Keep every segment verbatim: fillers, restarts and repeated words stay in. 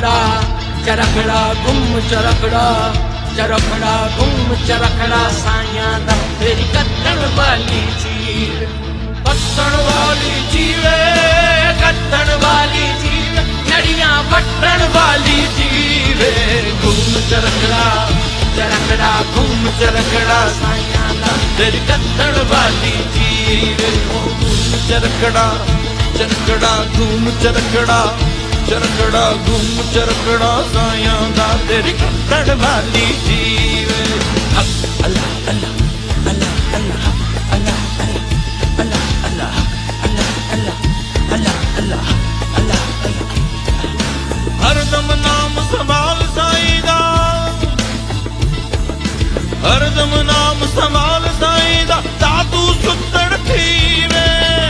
चरखड़ा चरखड़ा गुम चरखड़ा चरखड़ा गुम चरखड़ा साइयां दा तेरी कत्तण वाली चीर कत्तण वाली जीवे कत्तण वाली जीवे नड़ियां वट्टण वाली जीवे गुम चरखड़ा चरखड़ा गुम चरखड़ा साइयां दा तेरी कत्तण वाली जीवे गुम चरखड़ा चरखड़ा गुम चरखड़ा चरखड़ा गुम चरखड़ा साइयां दा तेरी कत्तण वाली जीवे अल्लाह अल्लाह अल्लाह अल्लाह अल्लाह अल्लाह अल्लाह अल्लाह अल्लाह अल्लाह अल्लाह हरदम नाम संभाल साईं दा हरदम नाम संभाल साईं दा ता तू सुतण थीवे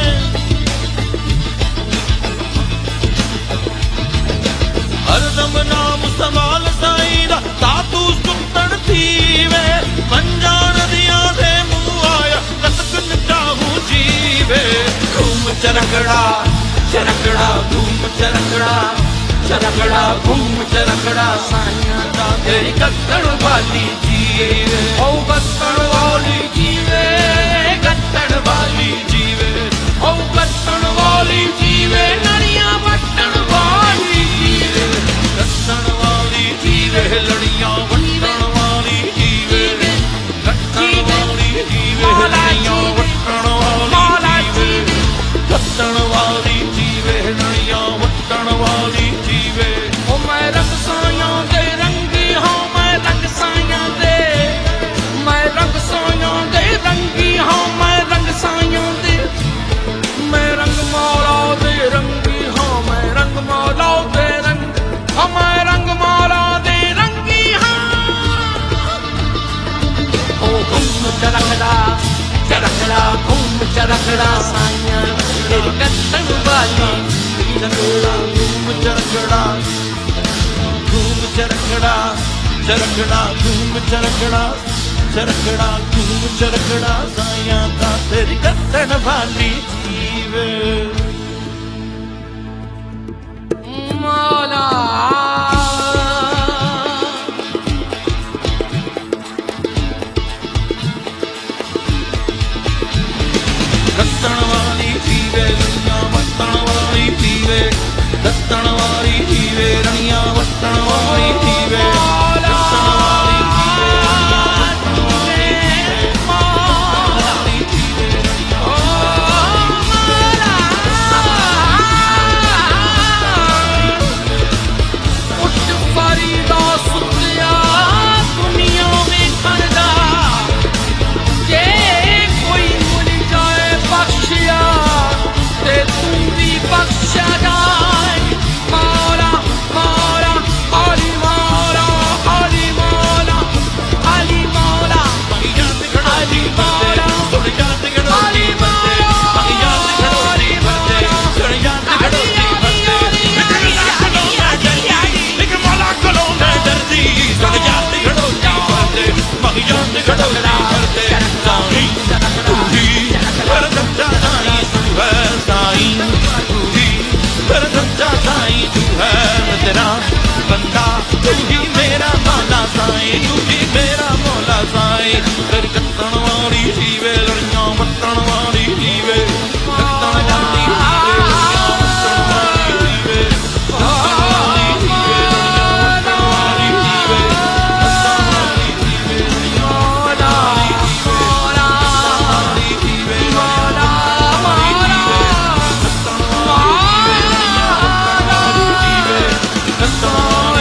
हरदम नाम संभाल साईं दा ता तू सुतण थीवे पंजान दिया दे मुंह आया कतक चाहूं जीवे घूम चरखड़ा चरखड़ा घूम चरखड़ा चरखड़ा घूम चरखड़ा साइयां दा तेरी कत्तण वाली जीवे ओ कत्तण वाली जीवे कत्तण वाली जीवे ओ कत्तण वाली जीवे नड़ियां वट्टण वाली जीवे कत्तण वाली जीवे लड़ियां वट्टण वाली जीवे कत्तण वाली जीवे लड़ियां वट्टण वाली जीवे कत्तण वाली जीवे लड़ियां वट्टण वाली जीवे ओ मैं रंग साइयां दे रंगी हां मैं रंग साइयां दे मैं रंग साइयां दे रंगी हां मैं रंग साइयां दे मैं रंग मौला दे रंगी हां मैं रंग मौला दे रंग हां मैं रंग मौला दे रंगी हां ओ घूम चरखड़ा चरखड़ा घूम चरखड़ा साइयां तेरी कत्तण वाली चरखड़ा घूम चरखड़ा घूम चरखड़ा चरखड़ा घूम चरखड़ा चरखड़ा घूम चरखड़ा साइयां दा तेरी कत्तण वाली जीवे मौला कत्तण वाली जीवे रनियां वट्टण वाली जीवे कत्तण वाली जीवे रनियां वट्टण वाली जीवे कत्तण वाली जीवे बंदा तू ही मेरा मौला साईं तू ही मेरा मौला साईं तेरी कत्तण वाली जीवे लड़ियां वट्टण वाली जीवे कत्तण वाली जीवे लड़ियां वट्टण वाली जीवे कत्तण वाली जीवे लड़ियां वट्टण वाली जीवे कत्तण वाली जीवे लड़ियां वट्टण वाली जीवे मौला वाली जीवे कत्तण वाली जीवे कत्तण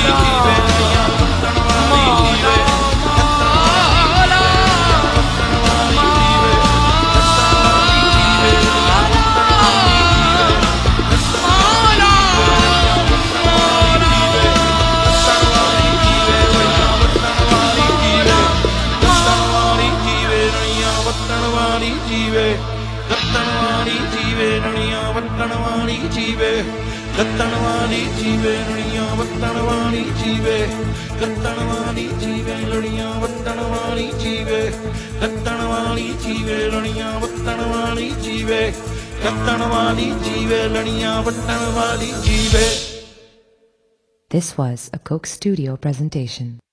कत्तण वाली जीवे लड़ियां वट्टण वाली जीवे कत्तण वाली जीवे लड़ियां वट्टण वाली जीवे कत्तण वाली जीवे लड़ियां वट्टण वाली जीवे कत्तण वाली जीवे लड़ियां वट्टण वाली जीवे। This was a Coke Studio presentation.